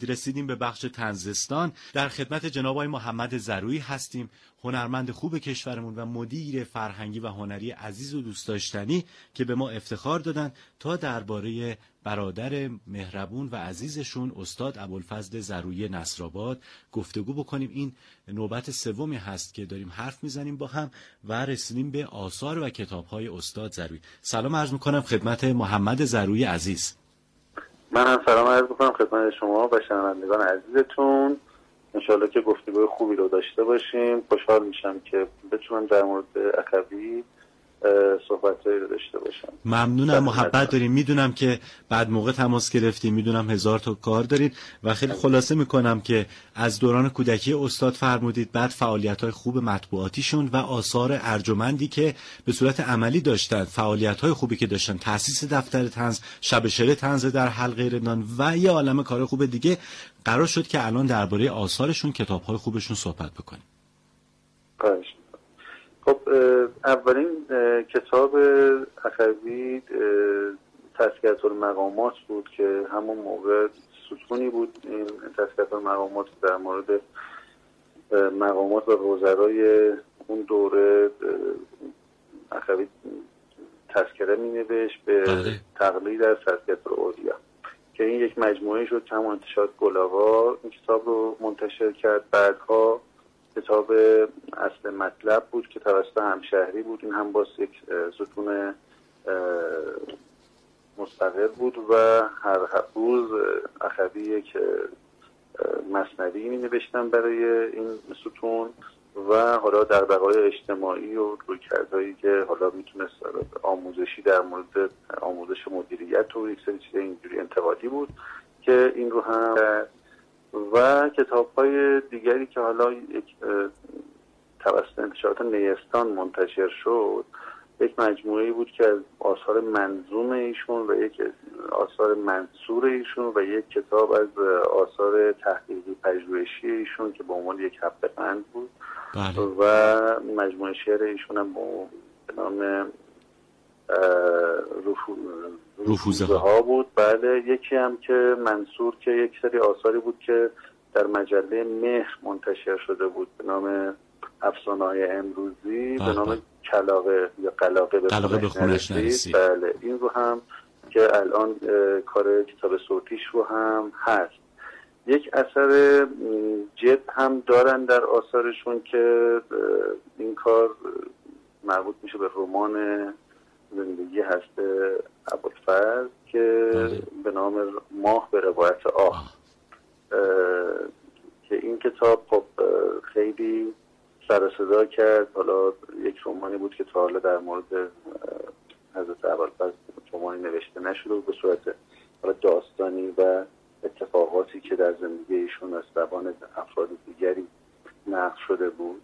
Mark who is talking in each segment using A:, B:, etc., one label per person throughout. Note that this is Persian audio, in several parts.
A: رسیدیم به بخش طنزستان. در خدمت جناب آقای محمد ضرویی هستیم، هنرمند خوب کشورمون و مدیر فرهنگی و هنری عزیز و دوست داشتنی که به ما افتخار دادن تا درباره برادر مهربون و عزیزشون استاد ابوالفضل ضرویی نصرآباد گفتگو بکنیم. این نوبت سومی هست که داریم حرف میزنیم با هم و رسیدیم به آثار و کتاب‌های استاد ضرویی. سلام عرض میکنم خدمت محمد ضرویی عزیز.
B: من هم سلام عرض میکنم خدمت شما و شنوندگان عزیزتون. انشالله که گفتگوی خوبی رو داشته باشیم. خوشحال میشم که بتونم در مورد اخوی صحبتایی رو داشته باشم.
A: ممنونم، محبت داریم. میدونم که بعد موقع تماس گرفتیم، میدونم هزار تا کار دارید و خیلی خلاصه میکنم که از دوران کودکی استاد فرمودید، بعد فعالیت‌های خوب مطبوعاتیشون و آثار ارجمندی که به صورت عملی داشتن، فعالیت‌های خوبی که داشتن، تأسیس دفتر طنز، شب شعر طنز در حلقه رندان و یه عالمه کار خوب دیگه، قرار شد که الان درباره آثارشون، کتاب‌های خوبشون صحبت بکنیم.
B: خب اولین کتاب اخوی تذکرة المقامات بود که همون موقع ستونی بود. این تذکرة المقامات در مورد مقامات و وزرای اون دوره اخوی تذکره می نوشت به تقلید از تذکرة الاولیا که این یک مجموعه شد که همون انتشارات گلاغا این کتاب رو منتشر کرد. بعدها کتاب اصل مطلب بود که توسط همشهری بود. این هم باز یک ستون مستقل بود و هر روز اخوی یک مثنوی می نوشتن برای این ستون و حالا دغدغه‌های اجتماعی و رویکردهایی که حالا میتونست آموزشی در مورد آموزش مدیریت و یک سری چیز اینجوری انتقادی بود که این رو هم و کتاب‌های دیگری که حالا یک توسط انتشارات نیستان منتشر شد، یک مجموعه‌ای بود که از آثار منظوم ایشون و یک آثار منثور ایشون و یک کتاب از آثار تحقیقی پژوهشی ایشون که به عنوان یک حبه قند بود.
A: بله.
B: و مجموعه شعر ایشون هم به نام رفوزه ها بود. بله. یکی هم که منصور که یک سری آثاری بود که در مجله مهر منتشر شده بود به نام افسانه‌های امروزی به نام کلاغه یا قلاغه به خونش نرسید. بله. این رو هم که الان کار کتاب صوتیش رو هم هست. یک اثر جد هم دارن در آثارشون که این کار مربوط میشه به رمان زندگی هست ابوالفضل که به نام ماه به روایت آه که این کتاب خب خیلی سر و صدا کرد. حالا یک رمانی بود که تا حالا در مورد حضرت ابوالفضل رمانی نوشته نشده بود به صورت داستانی و اتفاقاتی که در زندگی ایشون از زبان افراد دیگری نقل شده بود.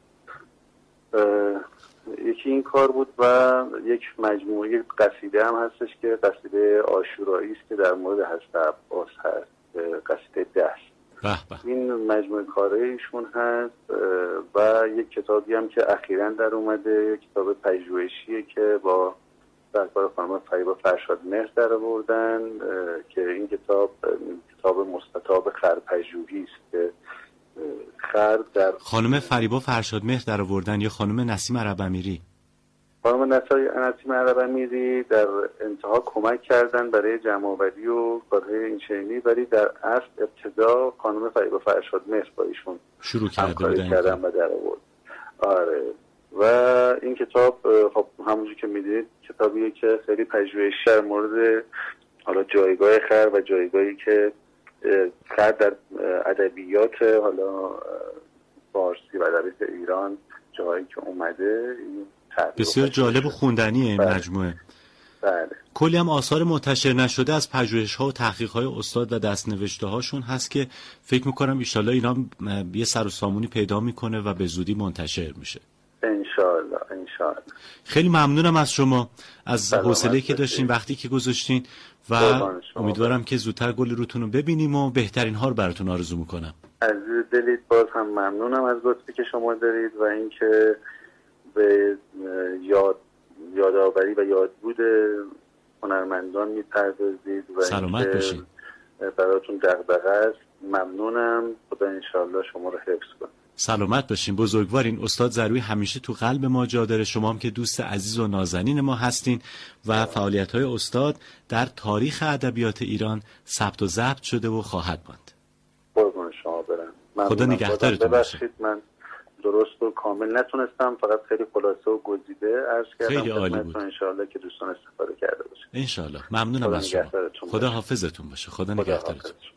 B: یکی این کار بود و یک مجموعه قصیده هم هستش که قصیده عاشورایی است که در مورد حضرت عباس هست، قصیده دست. این مجموعه کارهای ایشون هست و یک کتابی هم که اخیراً در اومده، کتاب پژوهشیه که با سرکار خانم فریبا فرشاد مهر در آوردن که این کتاب مستطاب خرپژوهی است که خر در
A: خانم فریبا فرشاد مهر در آوردن یا خانم نسیم عرب‌امیری؟
B: خانم نسیم عرب‌امیری در انتها کمک کردن برای جمع‌آوری و کارهای این شکلی، ولی در اصل ابتدا خانم فریبا فرشاد مهر با ایشون
A: شروع
B: کردن و در آورد. آره. و این کتاب خب همونجوری که میدید کتابیه که خیلی پژوهشی در مورد حالا جایگاه خر و جایگاهی که خر در ادبیات حالا فارسی و ادبیات ایران جایی که اومده
A: بسیار جالب و خوندنیه این مجموعه.
B: بله.
A: کلی هم آثار منتشر نشده از پژوهش‌ها و تحقیق‌های استاد و دست‌نوشته‌هاشون هست که فکر می‌کنم ان شاءالله اینا یه سر و سامونی پیدا می‌کنه و به زودی منتشر میشه.
B: ان شاءالله.
A: خیلی ممنونم از شما، از حوصله‌ای که داشتین، وقتی که گذاشتین و امیدوارم که زودتر گل روتون رو ببینیم و بهترین ها رو براتون آرزو می‌کنم.
B: عزیز دلید، باز هم ممنونم از لطفی که شما دارید و اینکه به یادآوری و یادبود هنرمندان میپردازید و
A: سلامت باشید
B: براتون دغدغه است. ممنونم. خدا انشاءالله شما رو حفظ کنه.
A: سلامت باشین. بزرگوارین. استاد ضرویی همیشه تو قلب ما جا داره. شما هم که دوست عزیز و نازنین ما هستین و فعالیت‌های استاد در تاریخ ادبیات ایران ثبت و ضبط شده و خواهد ماند.
B: قربون شما برم.
A: خدا نگهدارتون باشه.
B: ببخشید من درست و کامل نتونستم، فقط خیلی خلاصه و گزیده عرض کردم.
A: خیلی عالی بود.
B: انشاءالله که دوستان استفاده کرده باشه.
A: انشاءالله. ممنونم از شما. خدا حافظتون باشه. خدا نگهدارتون.